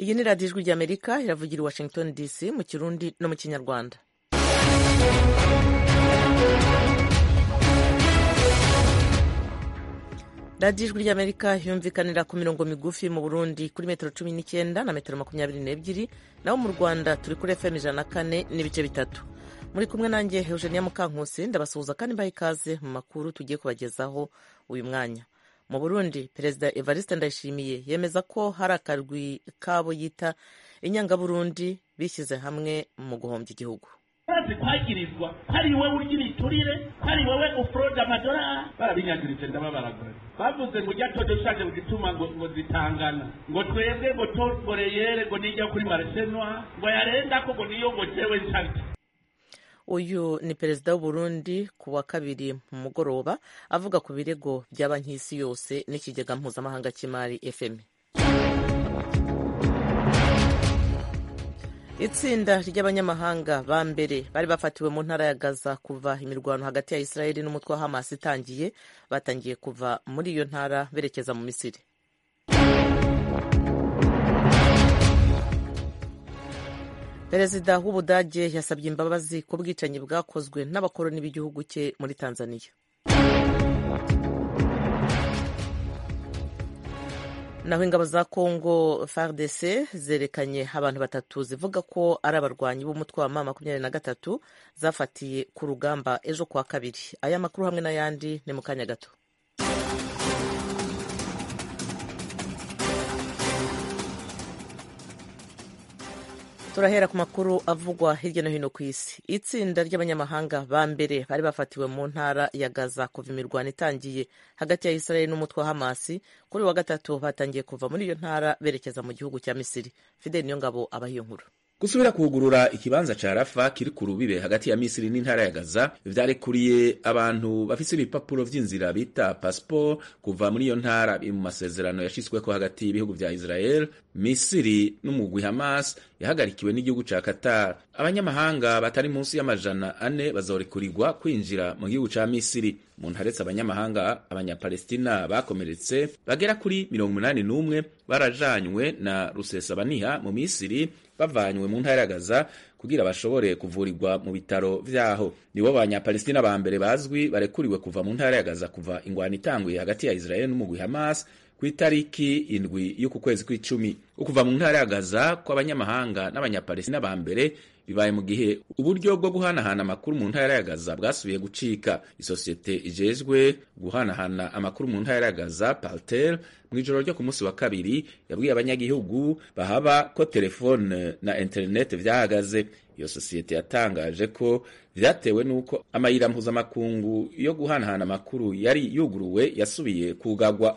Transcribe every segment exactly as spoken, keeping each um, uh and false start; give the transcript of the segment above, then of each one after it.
iyi ni radiyo ijwi ry'amerika iravugira i Washington D C mu kirundi no mu kinyarwanda. radiyo ijwi ry'amerika yumvikanira ku mirongo migufi mu Burundi kuri metero cumi n'icyenda na metero makumyabiri n'ebyiri, naho mu Rwanda turi kuri F M ijana na kane n'ibice bitatu. muri kumwe nanjye Eugenia Mukankusi, ndabasuhuza kandi mbaha ikaze mu makuru tugiye kubagezaho uyu mwanya. Mu Burundi, Perezida Evariste Ndayishimiye yemeza ko hari akarwi kabo yita inyangaburundi bishyize hamwe mu guhombya igihugu. Bazi kwagirizwa hari wewe urya ibiturire, hari wewe ufroda amadolari, barabinyagiritse ndababaragura. Bavuze ngo ujya todo shaje gutuma ngo ngo zitangana, ngo twebwe ngo toboreyere ngo nijya kuri Marsenwa, ngo yarenda ko ngo niyo ngo jewe nshanti. Uyu ni Perezida w'u Burundi ku wa kabiri mu mugoroba avuga ku birego bya banki y'isi yose n'ikigega mpuzamahanga cy'imari F M. Itsinda ry'abanyamahanga ba mbere bari bafatiwe mu ntara ya Gaza kuva imirwano hagati ya Israeli n'umutwe wa Hamas itangiye batangiye kuva muri iyo ntara berekeza mu Misiri. Perezida w'Ubudage yasabye imbabazi ku bwicanyi bwakozwe n'abakoloni b'igihugu cye muri Tanzania. Naho ingabo za Congo F A R D C zerekanye abantu batatu zivuga ko ari abarwanyi b'umutwe wa M makumyabiri na gatatu zafatiye ku rugamba ejo kuwa kabiri. Aya makuru hamwe n'ayandi ni mu kanya gato. Turahera ku makuru avugwa hirya no hino ku isi. Itsinda ry'abanyamahanga ba mbere bari bafatiwe mu ntara ya Gaza kuva imirwano itangiye hagati ya Israeli n'umutwe wa Hamas kuri wa gatatu batangiye kuva muri iyo ntara berekeza mu gihugu cya Misiri. Fidel Niyongabo abahiyo nkuru. Gusubira kugurura ikibanza ca Rafa kiri ku rubibe hagati ya Misiri n'intara ya Gaza vyarekuriye abantu bafise ibipapuro vy'inzira bita passport kuva muri iyo ntara mu masezerano yashitsweko hagati y'ibihugu vya Israel, Misiri n'umugwi Hamas yahagarikiwe n'igihugu ca Qatar. Abanyamahanga batari munsi y'amajana ane bazorekurirwa kwinjira mu gihugu ca Misiri. Mu ntaretse abanyamahanga abanyapalestina bakomeretse bagera kuri mirongo umunani n'umwe barajanywe na Rusesabaniha mu Misiri bavanywe mu ntara ya Gaza kugira bashobore kuvurirwa mu bitaro vyaho. Nibo banyapalestina ba mbere bazwi barekuriwe kuva mu ntara ya Gaza kuva ingwano itanguye hagati ya Israel n'umugwi Hamas ku itariki indwi y'uku kwezi kw'icumi. Ukuva mu ntara ya Gaza kw'abanyamahanga n'abanyapalestina ba mbere bibaye mu gihe uburyo bwo guhanahana amakuru mu ntara ya Gaza bwasubiye gucika. Isosiyete ijejwe guhanahana amakuru mu ntara ya Gaza Paltel mu ijoro ryo ku munsi wa kabiri yabwiye abanyagihugu bahaba ko telefone na internet vyahagaze. Iyo sosiyete yatangaje ko vyatewe nuko amayira mpuzamakungu yo guhanahana amakuru yari yuguruwe yasubiye kugagwa.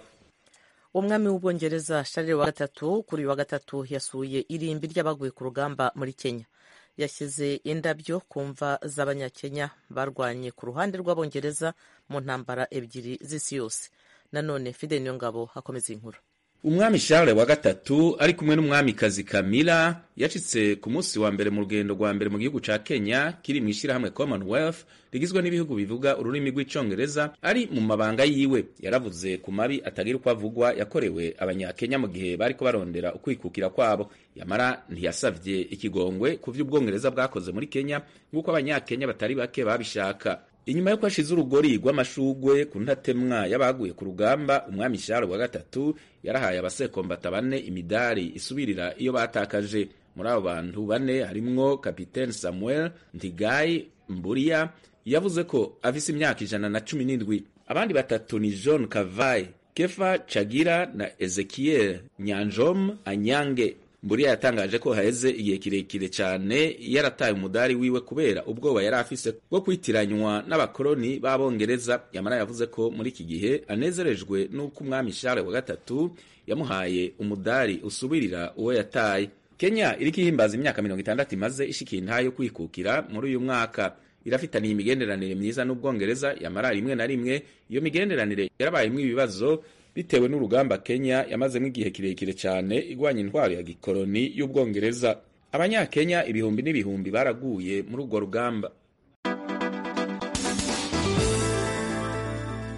Umwami w'Ubwongereza Charles wa gatatu kuri wa gatatu yasuye irimbi ry'abaguye ku rugamba muri Kenya. Yashyize indabyo ku mva z'abanyakenya barwanye ku ruhande rw'Abongereza mu ntambara ebyiri z'isi yose. Nanone Fidel Niyongabo hakomeza inkuru. Umwami Charles wa gatatu ari kumwe n'umwamikazi Camilla yacitse ku munsi wa mbere mu rugendo rwa mbere mu gihugu ca Kenya kiri mu ishirahamwe Commonwealth rigizwe n'ibihugu bivuga ururimi rw'icongereza. Ari mu mabanga yiwe yaravuze ku mabi atagira uko avugwa yakorewe abanyakenya mu gihe bariko barondera ukwikukira kwabo. Yamara ntiyasavye ikigongwe ku vy'Ubwongereza bwakoze muri Kenya nk'uko abanyakenya batari bake babishaka. Inyuma yo kwashiza urugori rw'amashugwe ku ntatemwa y'abaguye ku rugamba, umwami Charles wa gatatu yarahaye abasekombata bane imidari isubirira iyo batakaje. Muri abo bantu bane harimwo Kapiteni Samuel Ntigai Mburia yavuze ko afise imyaka ijana na cumi n'indwi. Abandi batatu ni John Kavai, Kefa Chagira na Ezekiel Nyanjom Anyange. Mburia yatangaje ko haheze igihe kirekire cyane yarataye umudari wiwe kubera ubwoba yari afise bwo kwitiranywa n'abakoloni b'Abongereza. Yamara yavuze ko muri iki gihe anezerejwe n'uko umwami Charles wa gatatu yamuhaye umudari usubirira uwo yataye. Kenya iriko ihimbaza imyaka mirongo itandatu imaze ishikiye intayo kwikukira muri uyu mwaka. Irafitaniye imigenderanire myiza n'Ubwongereza, yamara rimwe na rimwe iyo migenderanire yarabayemwo ibibazo bitewe n'urugamba Kenya yamazemo igihe kirekire cyane igwanya intwaro ya gikoloni y'Ubwongereza. Abanyakenya ibihumbi n'ibihumbi baraguye muri urwo rugamba.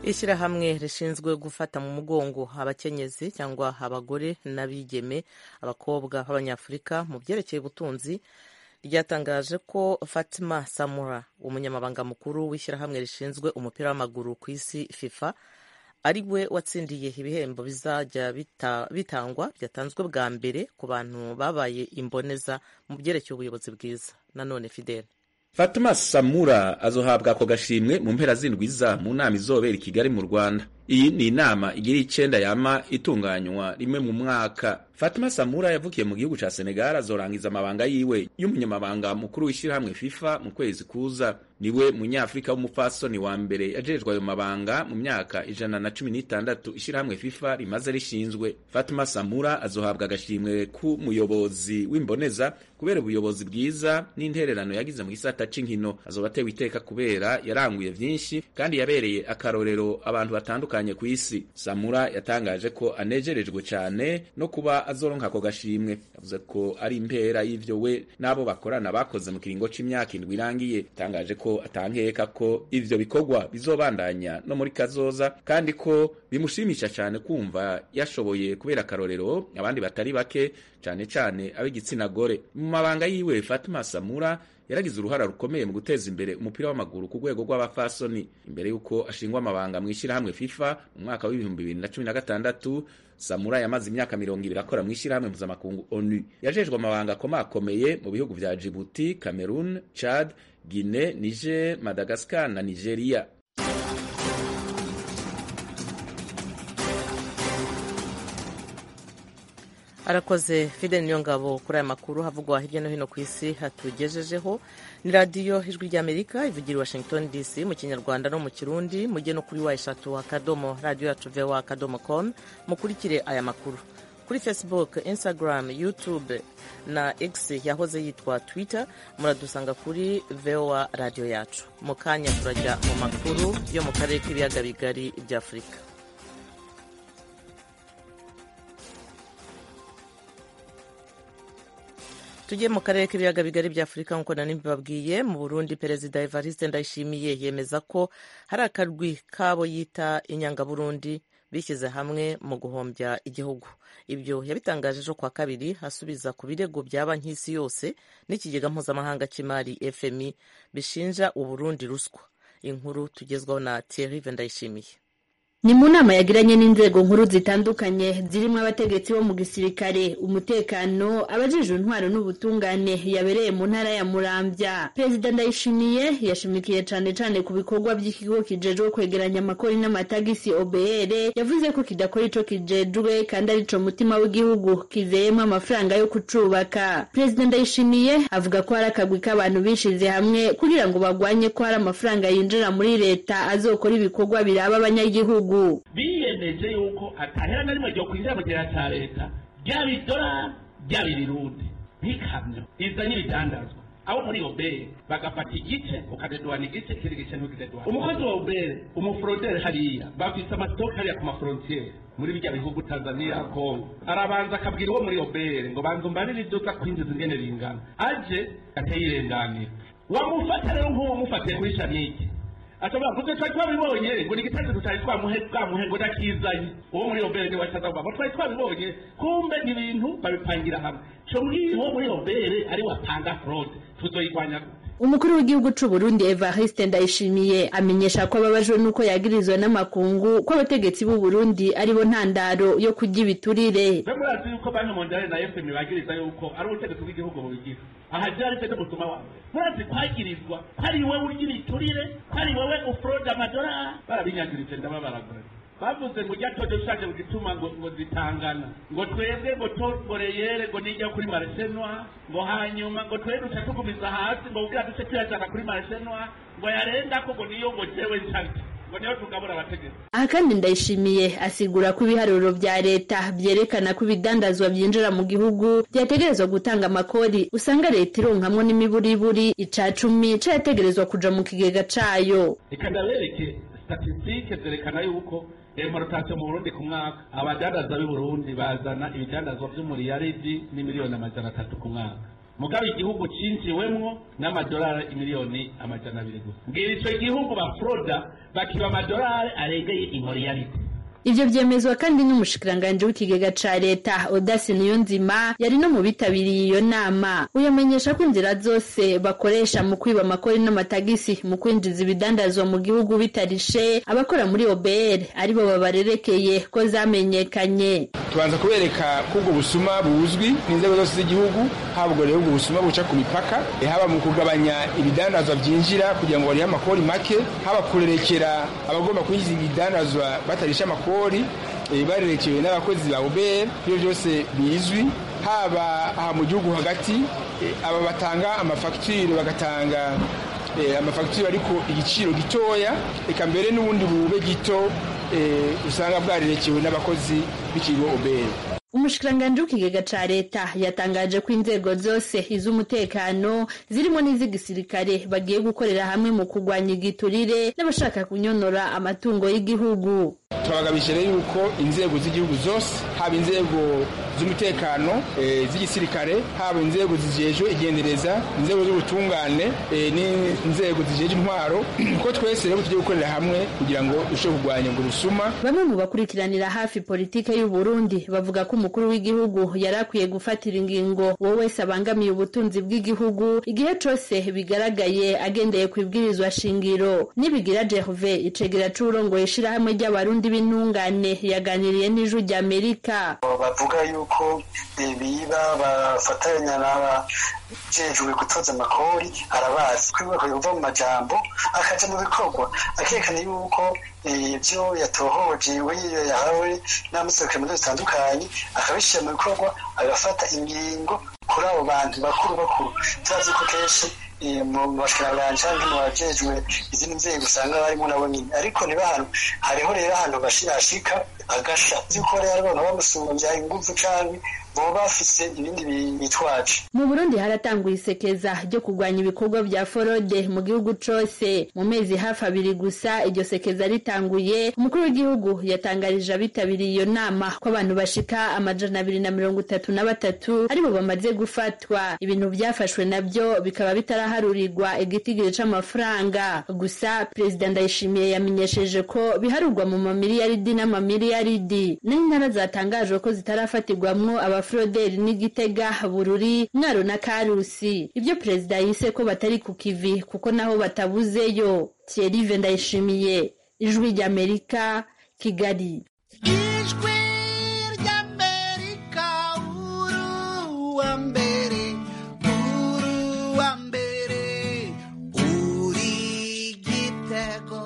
ishyirahamwe rishinzwe gufata mu mugongo abakenyezi cyangwa abagore n'abigeme abakobwa b'abanyafurika mu byerekeye ubutunzi ryatangaje ko Fatima Samura umunyamabanga mukuru w'ishyirahamwe rishinzwe umupira w'amaguru ku isi FIFA ari we watsindiye ibihembo bizajya bita, bitangwa byatanzwe bwa mbere ku bantu babaye imboneza mu byerekeye ubuyobozi bwiza. Nanone Fidel Fatuma Samura azohabwa ako gashimwe mu mpera z'indwiza mu nama izobera i Kigali mu Rwanda. Iyi ni inama igira icenda yama itunganywa rimwe mu mwaka. Fatuma Samura yavukiye mu gihugu ca Senegal, azorangiza amabanga yiwe y'umunyamabanga mukuru w'ishyirahamwe FIFA mu kwezi kuza. Niwe munyafrika w'umupfasoni wa mbere yajejwe ayo mabanga mu myaka ijana na cumi n'itandatu ishyirahamwe FIFA rimaze rishinzwe. Fatuma Samura azohabwa agashimwe ku muyobozi w'imboneza kubera ubuyobozi bwiza n'intererano yagize mu gisata c'inkino. Azoba atewe iteka kubera yaranguye vyinshi kandi yabereye akarorero abantu batandukanye ku isi. Samura yatangaje ko anejerejwe cyane no kuba azoronka ako gashimwe. Yavuze ko ari impera y'ivyo we n'abo bakorana bakoze mu kiringo c'imyaka indwi irangiye. Yatangaje ko atankeka ko ivyo bikorwa bizobandanya no muri kazoza kandi ko bimushimisha cyane kumva yashoboye kubera akarorero abandi batari bake cyane cyane ab'igitsina gore. Mu mabanga yiwe Fatima Samura yaragize uruhara rukomeye mu guteza imbere umupira w'amaguru ku rwego rw'abafasoni. Imbere yuko ashingwa amabanga mu ishyirahamwe FIFA mu mwaka w'ibihumbi bibiri na cumi na gatandatu, Samura yamaze imyaka mirongo ibiri akora mu ishyirahamwe mpuzamakungu ONU. Yajejwe amabanga akomakomeye mu bihugu vya Djibouti, Cameroon, Chad, Guinea, Niger, Madagascar na Nigeria. Arakoze Fidel Niyongabo kuri aya makuru havugwa hirya no hino ku isi hatugejejeho. Ni radiyo Ijwi ry'Amerika ivugira Washington D C mu Kinyarwanda no mu Kirundi. Mujye no kuri wa eshatu akadomo radio yacu voa akadomo com mukurikire aya makuru kuri Facebook, Instagram, YouTube na X yahoze yitwa Twitter. Muradusanga kuri voa radio yacu. Mu kanya turajya mu makuru yo mu karere k'ibiyaga bigari bya Afurika. Tujye mu karere k'ibiyaga bigari bya Afurika. Nkuko nari mbibabwiye, mu Burundi Perezida Evariste Ndayishimiye yemeza ko hari akarwi kabo yita Inyangaburundi bishyize hamwe mu guhombya igihugu. Ibyo yabitangaje ejo kwa kabiri asubiza ku birego bya banki y'isi yose n'ikigega mpuzamahanga cy'imari F M I bishinja Uburundi ruswa. Inkuru tugezwaho na Thierry Vendayishimiye. Ni mu nama yagiranye n'inzego nkuru zitandukanye zirimo abategetsi bo mu gisirikare, umutekano, abajejwe intwaro n'ubutungane yabereye mu ntara ya Muramvya. Perezida Ndayishimiye yashimikiye cane cane ku bikorwa by'ikigo kijejwe kwegeranya amakori n'amatagisi O B R. Yavuze ko kidakora ico kijejwe kandi ari co mutima w'igihugu kizeyemo amafaranga yo kucubaka. Perezida Ndayishimiye avuga ko hari akagwi k'abantu bishize hamwe kugira ngo bagwanye ko hari amafaranga yinjira muri leta azokora ibikorwa biraba abanyagihugu. Biyemeje yuko atahera na rimwe ryo kwinjira mu gihe cya leta ryabidora ryabirirundi ntikamyo izanye ibidandazwa abo muri obere bagafata igice ukadedwana igice kiri gice ntugidedwana. Umukozi wa obere umufrodere hariya bafise amasitoke hariya ku mafrontiere muri bijya bihugu Tanzania, Kongo, arabanza akabwira uwo muri obere ngo banza umbarire iduka kwinjiza ingene ringana aje ateyirenganira. Wamufata rero nk'uwo mufatiye kuri shaniki ataba kuko twari twabibonye ngo nigitaje tutari twamuhe twamuhe ngo dakizanye uwo muri obere ni wachaza baba twari twabibonye kumbe ni ibintu babipangira hamwe cyo muri uwo muri obere ari wapanga fraud tuzoyigwanya. Umukuru w'igihugu c'u Burundi Evariste Ndayishimiye amenyesha ko ababajwe nuko yagirizwe n'amakungu ko abategetsi b'u Burundi ari bo ntandaro yo kujya ibiturire. Bamurazi yuko banki mondiale na F M I bagiriza yuko ari ubutegetsi bw'igihugu bubigira aha byari cyo gutuma wa murazi kwagirizwa hari wewe ugira iturire hari wewe ufroda amadora barabinyagirije ndababaragura. Bavuze ngo jya todo shaje gutuma ngo ngo zitangana ngo twebwe ngo toboreyere ngo nijya kuri Marsenwa ngo hanyuma ngo twebwe ucatugumiza hasi ngo ubwa duce tuyajana kuri Marsenwa ngo yarenda ko ngo niyo ngo jewe nshanti ngo niyo tugabura abategeko. Aha kandi Ndayishimiye asigura ko ibiharuro vya leta byerekana ko ibidandazwa byinjira mu gihugu byategerezwa gutanga amakori usanga leta ironkamwe n'imiburiburi ica cumi cyategerezwa kuja mu kigega cayo. Ikandabereke statistike zerekana yuko importation mu Burundi ku mwaka abadandaza b'i Burundi bazana ibidandazwa by'umuriyaridi n'imiliyoni amajana atatu ku mwaka. mugabe igihugu cinjiwemwo n'amadolari miliyoni amajana abiri gusa ngira ico gihugu bafroda bakiba amadolari aregeye imoriyalite. Ivyo vyemezwa kandi n'umushikiranganje w'ikigega ca leta Odasi Niyonzima yari no mu bitabiriye iyo nama. Uyamenyesha ko inzira zose bakoresha mu kwiba amakori n'amatagisi mu kwinjiza ibidandazwa mu gihugu bitarishe abakora muri O B R aribo babarerekeye ko zamenyekanye. Tubanza kubereka ko ubwo busuma buzwi n'inzego zose z'igihugu, habwo rero ubwo busuma buca ku mipaka, haba mu kugabanya ibidandazwa byinjira kugira ngo barihe amakori make, haba kurerekera abagomba kwinjiza ibidandazwa batarisha amakori barerekewe n'abakozi ba O B R. Ibyo byose bizwi, haba aha mu gihugu hagati aba batanga amafagitire bagatanga amafagitire ariko igiciro gitoya, eka mbere n'ubundi bube gito usanga bwarerekewe n'abakozi b'ikigo O B R. Umushikiranganje w'ikigega ca leta yatangaje ko inzego zose iz'umutekano zirimo n'iz'igisirikare bagiye gukorera hamwe mu kurwanya igiturire n'abashaka kunyonora amatungo y'igihugu. Turabagabisha rero yuko inzego z'igihugu zose, haba inzego z'umutekano z'igisirikare, haba inzego zijejwe igendereza, inzego z'ubutungane n'inzego zijeje intwaro, ko twese rero tugiye gukorera hamwe kugira ngo dushobore kurwanya ngo rusuma. Bamwe mu bakurikiranira hafi politike y'u Burundi bavuga ko umukuru w'igihugu yarakwiye gufatira ingingo wowe wese abangamiye ubutunzi bw'igihugu igihe cose bigaragaye agendeye kwibwirizwa shingiro. Nibigira Gervais icegera c'urongoye ishirahamwe ry'abarundi b'intungane yaganiriye n'ijwi ry'Amerika. Bavuga yuko biba bafatanya n'abajejwe gutoza amakori arabazi kwibuka kuva mu majambo akaja mu bikorwa, akerekana yuko ibyo yatohoje wiyo yahawe n'amasoko mu zitandukanye akabishyira mu bikorwa, agafata ingingo kuri abo bantu bakuru bakuru. Turazi ko kenshi mu bashikiranganje canke mu bajejwe izindi nzego usanga barimo nabo nyine, ariko niba hano hariho rero ahantu bashirashika agasha ziko rero abantu bamusumbya ingufu canke bo bafise ibindi bitwaje. Mu Burundi haratanguye isekeza ryo kurwanya ibikorwa bya forode mu gihugu cose. Mu mezi hafi abiri gusa iryo sekeza ritanguye, umukuru w'igihugu yatangarije abitabiriye iyo nama ko abantu bashika amajana abiri na mirongo itatu na batatu aribo bamaze gufatwa. Ibintu byafashwe nabyo bikaba bitaraharurirwa igitigiri c'amafaranga. Gusa Perezida Ndayishimiye yamenyesheje ko biharurwa mu mamiliyaridi n'amamiliyaridi. N'intara zatangajwe ko zitarafatirwamwo aba Froderi n'Igitega, Bururi, Mwaro na Karusi. Ibyo Perezida yise ko batari ku kivi kuko naho batabuzeyo. Thierry Ndayishimiye, Ijwi ry'Amerika, Kigali. Ijwi ry'Amerika, uru wa mbere, uru wa mbere, uri Gitego.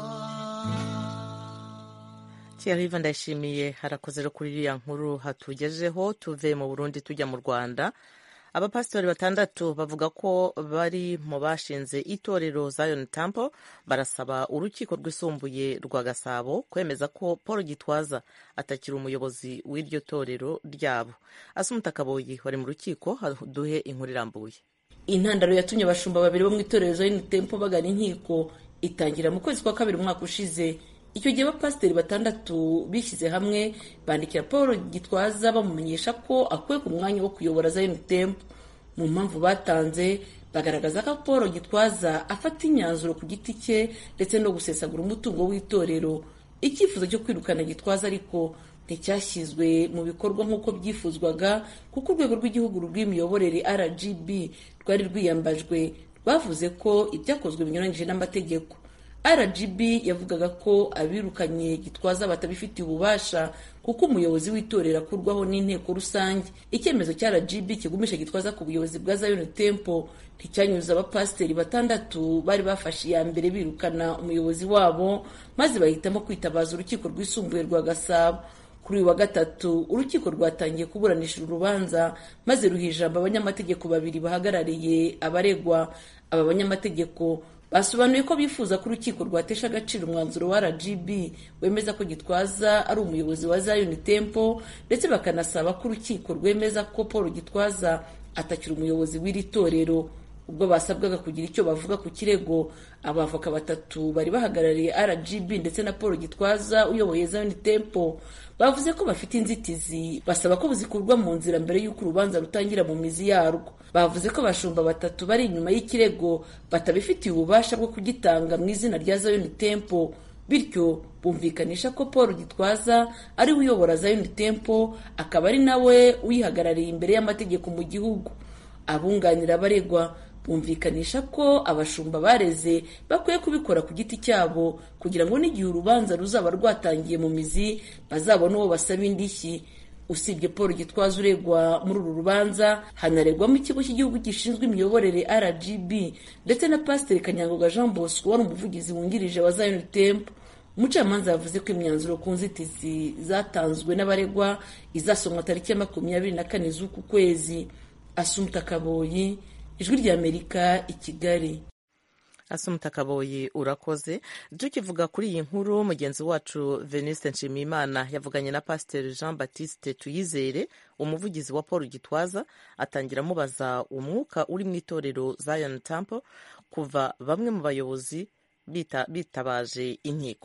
Thierry Ndayishimiye harakoze kuri iriya nkuru hatugejeho. Tuve mu Burundi tujya mu Rwanda. Abapasitori batandatu bavuga ko bari mu bashinze itorero Zion Temple barasaba urukiko rwisumbuye rwa Gasabo kwemeza ko Paul Gitwaza atakiri umuyobozi w'iryo torero ryabo. Asumta Kaboyi wari mu rukiko duhe inkuru irambuye. Intandaro yatumye abashumba babiri bo mu itorero Zion Temple bagana inkiko itangira mu kwezi kwa kabiri umwaka ushize. Icyo gihe abapasiteri batandatu bishyize hamwe bandikira Paul Gitwaza bamumenyesha ko akwiye ku mwanya wo kuyobora Zion Temple. Mu mpamvu batanze bagaragaza ko Paul Gitwaza afata imyanzuro ku giti cye ndetse no gusesagura umutungo w'itorero. Icyifuzo cyo kwirukana Gitwaza ariko nticyashyizwe mu bikorwa nk'uko byifuzwaga kuko urwego rw'igihugu rw'imiyoborere R G B rwari rwiyambajwe rwavuze ko ibyakozwe binyuranyije n'amategeko. R G B yavugaga ko abirukanye Gitwaza batabifitiye ububasha kuko umuyobozi w'itorero akurwaho n'inteko rusange. Icyemezo cya R G B kigumisha Gitwaza ku buyobozi bwa Zion Temple nticyanyuze abapasiteri batandatu bari bafashe iya mbere birukana umuyobozi wabo, maze bahitamo kwitabaza urukiko rwisumbuye rwa Gasabo. Kuri uyu wa gatatu urukiko rwatangiye kuburanisha urubanza maze ruha ijambo abanyamategeko babiri bahagarariye abaregwa. Aba banyamategeko basobanuye ko bifuza ko urukiko rwatesha agaciro umwanzuro wa R G B wemeza ko Gitwaza ari umuyobozi wa Zion Temple, ndetse bakanasaba ko urukiko rwemeza ko Paul Gitwaza atakiri umuyobozi w'iri torero. ubwo basabwaga kugira icyo bavuga ku kirego. Abavoka batatu bari bahagarariye R G B ndetse na Paul Gitwaza uyoboye Zion Temple bavuze ko bafite inzitizi, basaba ko buzikurwa mu nzira mbere y'uko urubanza rutangira mu mizi yarwo. Bavuze ko abashumba batatu bari inyuma y'ikirego batabifitiye ububasha bwo kugitanga mu izina rya Zion Temple, bityo bumvikanisha ko Paul Gitwaza ari we uyobora Zion Temple, akaba ari nawe uyihagarariye imbere y'amategeko mu gihugu. Abunganira abaregwa bumvikanisha ko abashumba bareze bakwiye kubikora ku giti cyabo kugira ngo n'igihe urubanza ruzaba rwatangiye mu mizi bazabone uwo basaba indishyi. Usibye Paul Gitwaza uregwa muri uru rubanza, hanaregwamo ikigo cy'igihugu gishinzwe imiyoborere R G B ndetse na Pasiteri Kanyangoga Jean Bosco wari umuvugizi wungirije wa Zion Temple. Umucamanza yavuze ko imyanzuro ku nzitizi zatanzwe n'abaregwa izasomwa tariki ya makumyabiri na kane z'uku kwezi. Asumta Kaboyi, Ijwi ry'Amerika, i Kigali. Asumta Kaboyi, urakoze. Tukivuga kuri iyi nkuru, mugenzi wacu Veniste Nshimiyimana yavuganye na Pasiteri Jean Baptiste Tuyizere, umuvugizi wa Paul Gitwaza, atangira amubaza umwuka uri mu itorero Zion Temple kuva bamwe mu bayobozi bita, bitabaje inkiko.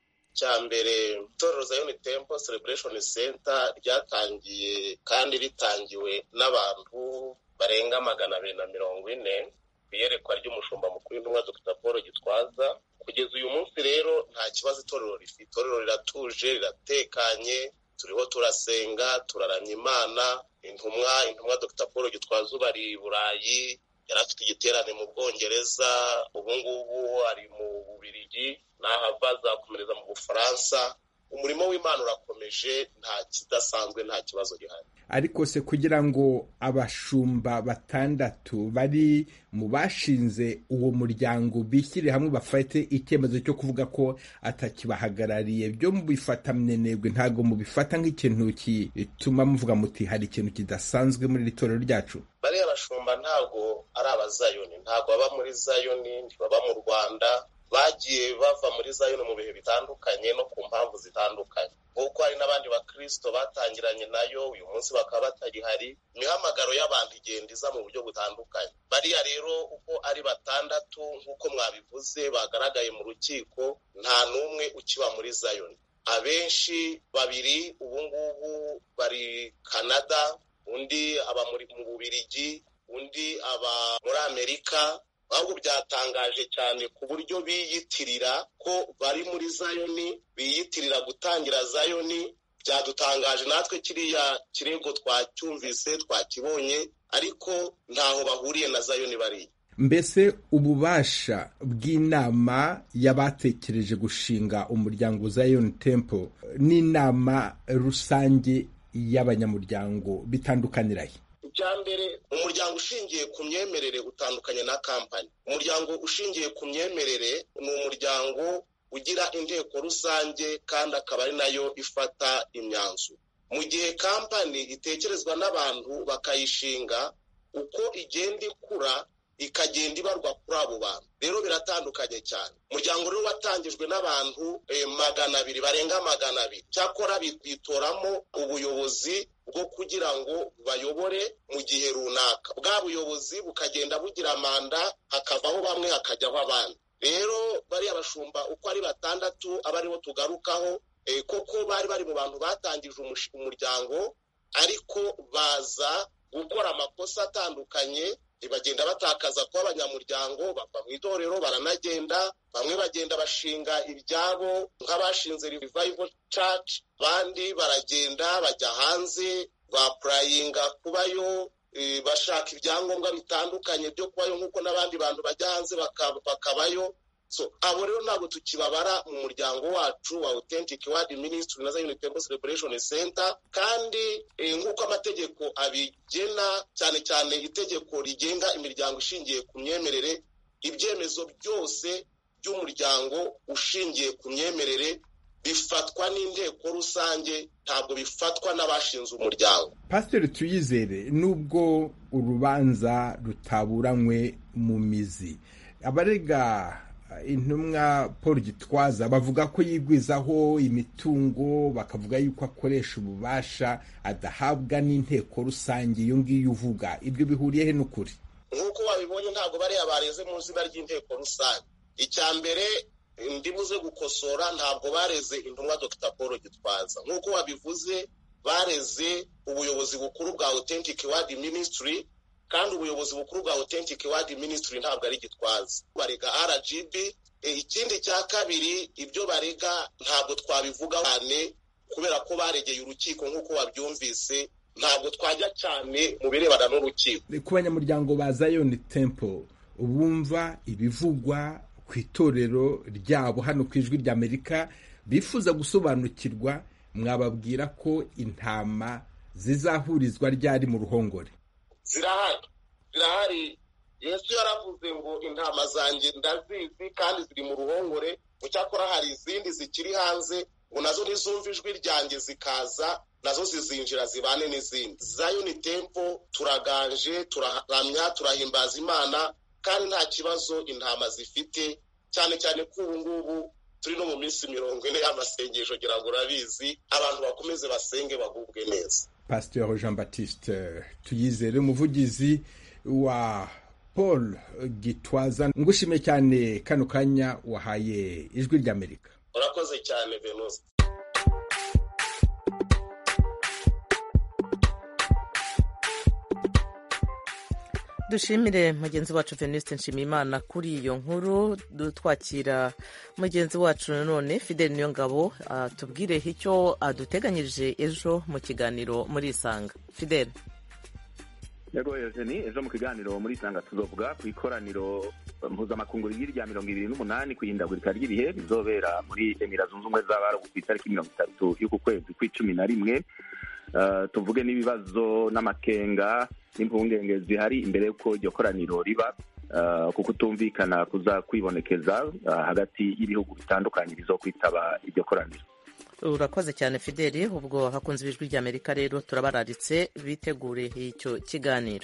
Cyambere itorero Zion Temple Celebration Center ryatangiye kandi ritangiwe n'abantu barenga magana abiri na mirongo ine biyerekwa ry'umushumba mukuru w'intumwa Dr Paul Gitwaza. Kugeza uyu munsi rero nta kibazo itorero rifite. Itorero riratuje, riratekanye, turiho turasenga, turaramya Imana. Intumwa intumwa Dr Paul Gitwaza bari Burayi, yarafite igiterane mu Bwongereza, ubu ngubu ari mu Bubiligi, n'ahava azakomereza mu Bufaransa. Umurimo w'Imana urakomeje, nta kidasanzwe, nta kibazo gihari. Ariko se kugira ngo abashumba batandatu bari mu bashinze uwo muryango bishyire hamwe bafate icyemezo cyo kuvuga ko atakibahagarariye, byo mubifata mnenegwe, ntago mubifata nk'ikintu kituma muvuga muti hari ikintu kidasanzwe muri itorero ryacu? Bariya abashumba ntago ari abazayoni, ntago baba muri Zayoni, ntibaba mu Rwanda, bagiye bava muri Zion mu bihe bitandukanye no ku mpamvu zitandukanye. Kuko hari n'abandi bakristo batangiranye nayo uyu munsi bakaba batagihari. Imihamagaro y'abantu igenda iza mu buryo butandukanye. Bariya rero uko ari batandatu nk'uko mwabivuze bagaragaye mu rukiko, nta n'umwe ukiba muri Zion. Abenshi babiri ubu ngubu bari Canada, undi aba muri mu Bubiligi, undi aba muri Amerika. Ahubwo byatangaje cyane ku buryo biyitirira ko bari muri Zion, biyitirira gutangira Zion. Byadutangaje natwe, kiriya kirego twacyumvise, twakibonye, ariko ntaho bahuriye na Zion bari. Mbese ububasha bw'inama y'abatekereje gushinga umuryango Zion Temple n'inama rusange y'abanyamuryango bitandukanirahe? Icyambere, umuryango ushingiye ku myemerere utandukanye na kampani. Umuryango ushingiye ku myemerere ni umuryango ugira inteko rusange kandi akaba ari nayo ifata imyanzuro. Mu gihe kampani itekerezwa n'abantu bakayishinga, uko igenda ikura ikagenda ibarwa kuri abo bantu. Rero biratandukanye cyane. Umuryango rero watangijwe n'abantu eh, magana abiri barenga magana abiri. Cyakora bitoramo ubuyobozi bwo kugira ngo bayobore mu gihe runaka. Bwa buyobozi bukagenda bugira manda, hakavaho bamwe hakajyaho abandi. Rero bari abashumba uko ari batandatu abariho tugarukaho, eh, koko bari bari mu bantu batangije umuryango, ariko baza gukora amakosa atandukanye, bagenda batakaza kuba abanyamuryango, bava mu itorero baranagenda, bamwe bagenda bashinga ibyabo nk'abashinze Revival Church, bandi baragenda bajya hanze bapurayinga kubayo, e, bashaka ibyangombwa bitandukanye byo kubayo nk'uko n'abandi bantu bajya hanze bakabayo. So abo rero ntabwo tukibabara mu muryango wacu wa Authentic Word Ministry na Zion Temple Celebration Center, kandi e, nk'uko amategeko abigena, cyane cyane itegeko rigenga imiryango ishingiye ku myemerere, ibyemezo byose by'umuryango ushingiye ku myemerere bifatwa n'inteko rusange, ntabwo bifatwa n'abashinze umuryango. Pasiteri Tuyizere, nubwo urubanza rutaburanywe mu mizi, abarega intumwa Paul Gitwaza bavuga ko yigwizaho imitungo, bakavuga yuko akoresha ububasha adahabwa n'inteko rusange. Iyo ngiyo uvuga ibyo bihuriye he n'ukuri? nk'uko wabibonye ntabwo bariya bareze mu izina ry'inteko rusange. icya mbere ndibuze gukosora, ntabwo bareze intumwa Dr Paul Gitwaza, nk'uko wabivuze bareze ubuyobozi bukuru bwa Authentic Word Ministry, kandi ubuyobozi bukuru bwa Authentic Word Ministry ntabwo ari Gitwaza, barega R G B. E, ikindi cya kabiri ibyo barega ntabwo twabivuga cyane kubera ko baregeye urukiko nk'uko wabyumvise, ntabwo twajya cyane mu birebana n'urukiko. Ku banyamuryango ba Zion Temple bumva ibivugwa ku itorero ryabo hano ku Ijwi ry'Amerika bifuza gusobanukirwa, mwababwira ko intama zizahurizwa ryari mu ruhongore? Zirahari, zirahari. Yesu yaravuze ngo intama zanjye ndazizi kandi ziri mu ruhongore, mucyakora hari izindi zikiri hanze, ngo nazo nizumva ijwi ryanjye zikaza, nazo zizinjira zibane n'izindi. Zion Temple turaganje, turaramya, turahimbaza Imana, kandi nta kibazo intama zifite, cyane cyane ko ubu ngubu turi no mu minsi mirongo ine y'amasengesho, gira ngo urabizi, abantu bakomeze basenge bagubwe neza. Pasteur Jean Baptiste Tuyizere, umuvugizi wa Paul Gitwaza, ngushime cyane kano kanya wahaye Ijwi ry'Amerika. Urakoze cyane Venuste. Dushimire mugenzi wacu Venuste Nshimiyimana kuri iyo nkuru. Twakira mugenzi wacu none Fidel Niyongabo atubwire uh, icyo aduteganyirije ejo mu kiganiro muri Isanga. Fidel. Yego Eugenie, ejo mu kiganiro muri Isanga tuzovuga ku ikoraniro mpuzamakungu rya mirongo ibiri n'umunani ku ihindagurika ry'ibihe rizobera muri Emirates Zunze Ubumwe z'Abarabu ku itariki mirongo itatu y'uku kwezi kw'icumi na rimwe. Uh, tuvuge n'ibibazo n'amakenga n'impungenge zihari imbere y'uko iryo koraniro riba, uh, kuko tumvikana kuza kwibonekeza uh, hagati y'ibihugu bitandukanye bizokwitaba iryo koraniro. Urakoze cyane Fideli. Ubwo hakunze Ijwi ry'Amerika rero turabararitse bitegure icyo kiganiro.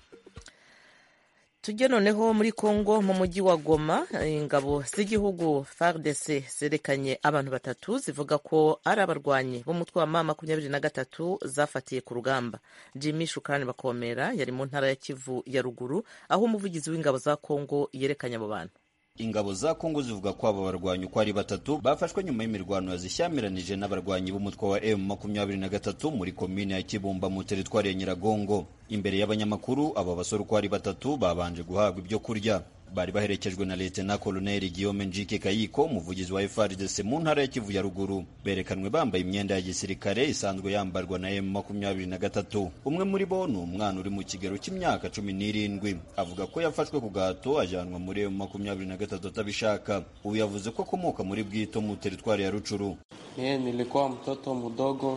Tujye noneho muri Kongo mu mujyi wa Goma, ingabo z'igihugu F A R D C zerekanye abantu batatu zivuga ko ari abarwanyi b'umutwe wa M makumyabiri na gatatu zafatiye ku rugamba. Jimmy Shukran Bakomera yari mu ntara ya Kivu ya ruguru, aho umuvugizi w'ingabo za Kongo yerekanye abo bantu. Ingabo za Kongo zivuga ko abo barwanyi uko ari batatu bafashwe nyuma y'imirwano yazishyamiranyije n'abarwanyi b'umutwe wa M makumyabiri na gatatu muri komine ya Kibumba mu teritwari ya Nyiragongo. Imbere y'abanyamakuru aba basore uko ari batatu babanje guhabwa ibyo kurya. Bari baherekejwe na Lieutenant Colonel Guillaume Njike Kayiko, umuvugizi wa F A R D C mu ntara ya Kivu ya ruguru. Berekanwe bambaye imyenda ya gisirikare isanzwe yambarwa na M makumyabiri na gatatu. Umwe muri bo ni umwana uri mu kigero cy'imyaka cumi n'irindwi, avuga ko yafashwe ku gahato ajyanwa muri M makumyabiri na gatatu atabishaka. Ubu yavuze ko akomoka muri Bwito mu teritwari ya Rucuru. Yeye nilikuwa mtoto mdogo.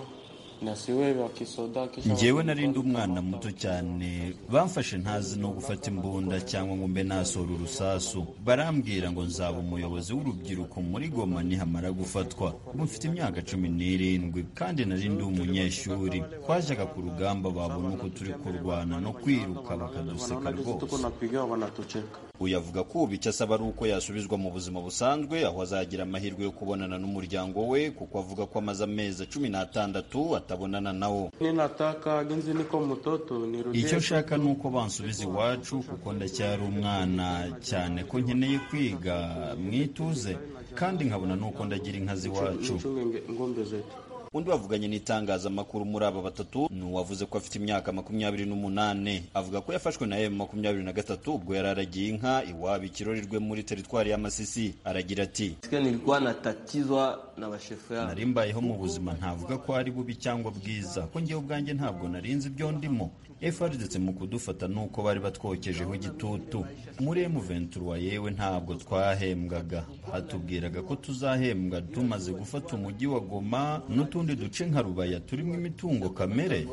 Njyewe narindi umwana muto cyane, bamfashe ntazi no gufata imbunda cyangwa ngo mbe nasora urusasu. Barambwira ngo nzaba umuyobozi w'urubyiruko muri Goma nihamara gufatwa. Ubu mfite imyaka cumi n'irindwi kandi narindi umunyeshuri. Twajyaga ku rugamba babona uko turi kurwana no kwiruka bakaduseka rwose. Uyavuga ko ubu icyo asaba ari uko yasubizwa mu buzima busanzwe, aho azagira amahirwe yo kubonana n'umuryango we, kuko avuga ko amaze amezi cumi n'atandatu atabonana nawo. Icyo nshaka ni uko bansubiza iwacu kuko ndacyari umwana cyane, ko nkeneye kwiga mwituze kandi nkabona nuko ndagira inka z'iwacu. Undi wavuganye n'itangazamakuru muri aba batatu ni uwavuze ko afite imyaka makumyabiri n'umunane. Avuga ko yafashwe na M makumyabiri na gatatu ubwo yari aragiye inka iwabo ikirorirwe muri teritwari ya Masisi. Aragira ati, nari mbayeho mu buzima ntavuga ko ari bubi cyangwa bwiza, ko njyewe ubwanjye ntabwo narinzi ibyo ndimo. F A R D C mu kudufata nuko bari batwokejeho igitutu. Muri M vingt-trois yewe ntabwo twahembwaga, batubwiraga ko tuzahembwa tumaze gufata umujyi wa Goma n'utundi duce nka Rubaya turimo imitungo kamere.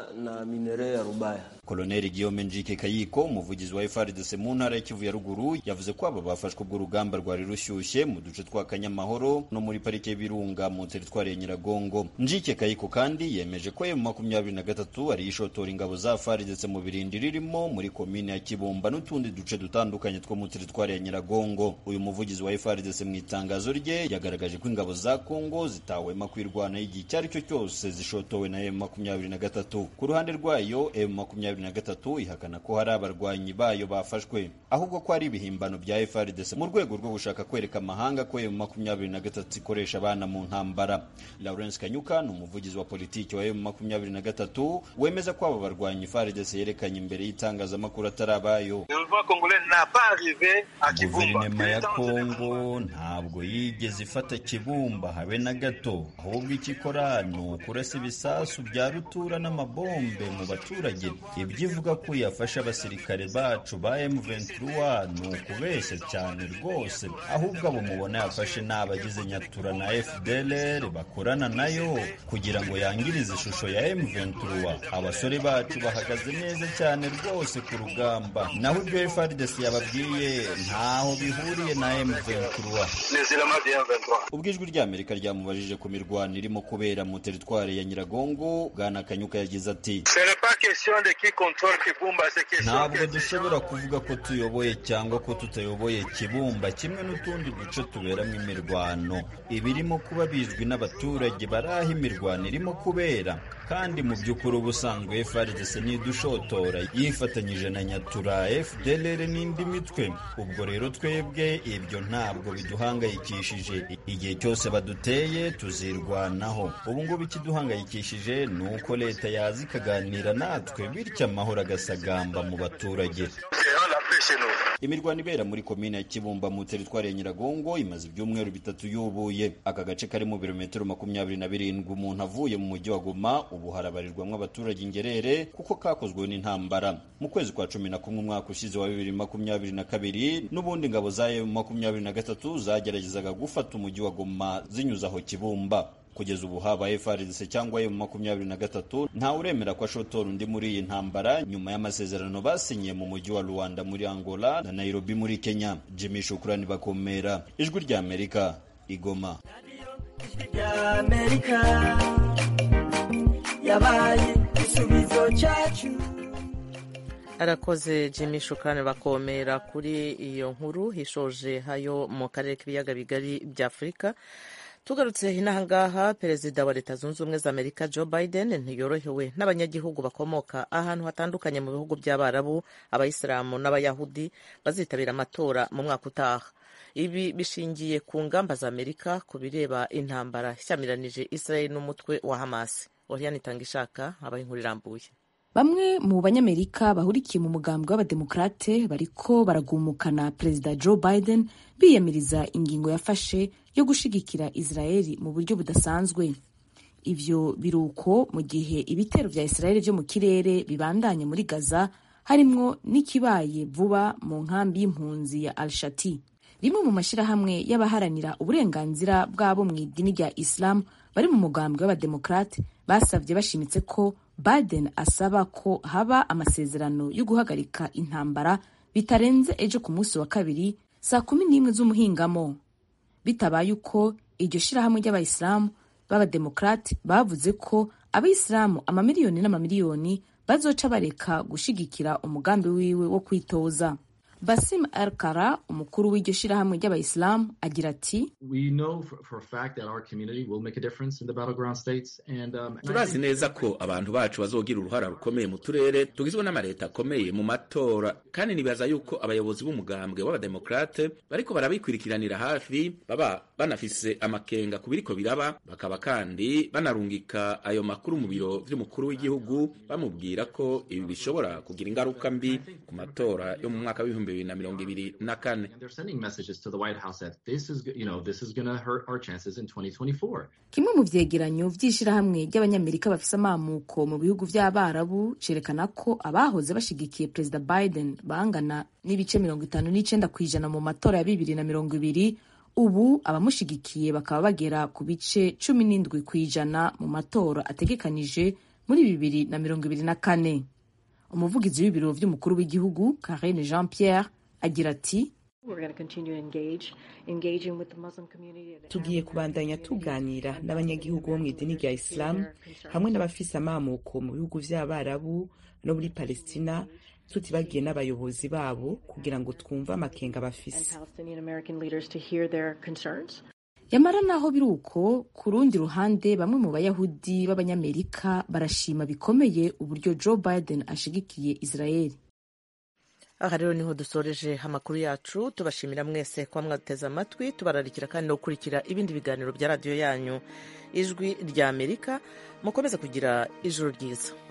Colonel Guillaume Njike Kayiko, umuvugizi wa F A R D C mu ntara ya Kivu ya ruguru, yavuze ko aba bafashwe ubwo urugamba rwari rushyushye mu duce twa Kanyamahoro no muri parike y'Ibirunga mu teritwari ya Nyiragongo. Njike Kayiko kandi yemeje ko M makumyabiri na gatatu ari ishotora ingabo za F A R D C mu birindi ririmo muri komine ya Kibumba n'utundi duce dutandukanye two mu teritwari ya Nyiragongo. Uyu muvugizi wa F A R D C mu itangazo rye yagaragaje ko ingabo za Kongo zitawema kwirwana igihe cyari cyo cyose zishotowe na M makumyabiri na gatatu. Ku ruhande rwayo M makumyabiri makumyabiri na gatatu ihakana ko hari abarwanyi bayo bafashwe, ahubwo ko ari ibihimbano bya F A R D C mu rwego rwo gushaka kwereka amahanga ko M makumyabiri na gatatu ikoresha abana mu ntambara. Lawrence Kanyuka ni umuvugizi wa politiki wa M makumyabiri na gatatu wemeza ko aba barwanyi F A R D C yerekanye imbere y'itangazamakuru atari abayo. Guverinoma ya Kongo ntabwo yigeze ifata Kibumba habe na gato, ahubwo ikikora ni ukurasa ibisasu bya rutura n'amabombe mu baturage. Ibyo ivuga ko yafasha abasirikare bacu ba M twenty-three ni ukubeshya cyane rwose, ahubwo abo mubona yafashe n'abagize Nyatura na F D L R bakorana nayo kugira ngo yangirize ishusho ya M twenty-three. Abasore bacu bahagaze neza cyane rwose ku rugamba, naho ibyo F A R D C yababwiye ntaho bihuriye na M twenty-three. Ubwo ijwi ry'Amerika ryamubajije ku mirwano irimo kubera mu teritwari ya Nyiragongo, Bwana Kanyuka yagize ati: ntabwo dushobora kuvuga ko tuyoboye cyangwa ko tutayoboye Kibumba kimwe n'utundi duce tuberamo imirwano. Ibirimo kuba bizwi n'abaturage baraho imirwano irimo kubera, kandi mu by'ukuri ubusanzwe F A R D C nidushotora yifatanyije na Nyatura, F D L R n'indi mitwe. Ubwo rero twebwe ibyo ntabwo biduhangayikishije, igihe cyose baduteye tuzirwanaho. Ubu ngubu ikiduhangayikishije ni uko leta yazi ikaganira natwe, bityo amahoro agasagamba mu baturage. Imirwano ibera muri komine ya Kibumba mu teritwari ya Nyiragongo imaze ibyumweru bitatu yubuye. Aka gace kari mu birometero makumyabiri na birindwi umuntu avuye mu mujyi wa Goma, ubu harabarirwamo abaturage ingerere kuko kakozwe n'intambara. Mu kwezi kwa cumi na kumwe umwaka ushize wa bibiri makumyabiri na kabiri n'ubundi ngabo za M makumyabiri na gatatu zageragezaga gufata umujyi wa Goma zinyuza aho Kibumba. Kugeza ubu haba F A R D C cyangwa M makumyabiri na gatatu nta uremera ko ashotora undi muri iyi ntambara nyuma y'amasezerano basinyiye mu mujyi wa Luanda muri Angola na Nairobi muri Kenya. Jimmy Shukrani Bakomera, ijwi rya Amerika, Igoma. Yabaye isubizo cyacu. Arakoze Jimmy Shukrani Bakomera kuri iyo nkuru hishoje hayo mu karere k'ibiyaga bigari bya Afurika. Tugarutse inahangaha, perezida wa Leta Zunze Ubumwe za Amerika Joe Biden ntiyorohewe n'abanyagihugu bakomoka ahantu hatandukanye mu bihugu by'Abarabu, Abayisilamu n'Abayahudi bazitabira amatora mu mwaka utaha. Ibi bishingiye ku ngamba za Amerika ku bireba intambara ishyamiranyije Israel n'umutwe wa Hamas. Oriane Itangishaka abaye inkuru irambuye. Bamwe mu banyamerika bahurikiye mu mugambwe w'abademokrate bariko baragumukana Perezida Joe Biden biyamiriza ingingo yafashe yo gushigikira Israeli mu buryo budasanzwe. Ivyo biruko mu gihe ibitero vya Israeli vyo mu kirere bibandanya muri Gaza, harimwo n'ikibaye vuba mu nkambi y'impunzi ya Al-Shati. Rimwe mu mashirahamwe y'abaharanira uburenganzira bwabo mu idini rya Islam bari mu mugambwe w'abademokrate basavye bashimitse ko Biden asaba ko haba amasezerano yo guhagarika intambara bitarenze ejo ku munsi wa kabiri saa kumi n'imwe z'umuhingamo. Bitabaye uko iryo shirahamwe ry'abayisilamu b'abademokrate bavuze ko abayisilamu amamiliyoni n'amamiliyoni bazoca bareka gushigikira umugambi wiwe wo kwitoza. Basim Al-Kara, umukuru w'iryo shirahamwe ry'abayisilamu, agira ati: turazi neza ko abantu bacu bazogira uruhara rukomeye mu turere tugizwe n'amaleta akomeye mu matora, kandi nibaza yuko abayobozi b'umugambwe w'abademokrate bariko barabikurikiranira hafi, baba banafise amakenga ku biriko biraba, bakaba kandi banarungika ayo makuru mu biro vy'umukuru w'igihugu bamubwira ko ibi bishobora kugira ingaruka mbi ku matora yo mu mwaka w'ibihumbi bibiri na mirongo ibiri na kane. Kimwe mu vyegeranyo vy'ishirahamwe ry'abanyamerika bafise amamuko mu bihugu vy'Abarabu cerekana ko abahoze bashigikiye Perezida Biden bangana n'ibice mirongo itanu n'icenda kw'ijana mu matora ya bibiri na mirongo ibiri. Ubu abamushigikiye bakaba bagera ku bice cumi n'indwi kw'ijana mu matora ategekanije muri bibiri na mirongo ibiri na kane. Umuvugizi w'ibiro vy'umukuru w'igihugu Karine Jean-Pierre agira ati: tugiye kubandanya tuganira n'abanyagihugu bo mu idini rya Islam hamwe n'abafise amamuko mu bihugu vy'Abarabu no muri Palestina, tutibagiye n'abayobozi babo kugira ngo twumve amakenga bafise. yamara naho biri uko ku rundi ruhande bamwe mu bayahudi b'abanyamerika barashima bikomeye uburyo Joe Biden ashigikiye Israeli. aha rero niho dusoreje amakuru yacu, tubashimira mwese kuba mwateze amatwi, tubararikira kandi no gukurikira ibindi biganiro bya radiyo yanyu Ijwi ry'Amerika. Mukomeze kugira ijoro ryiza.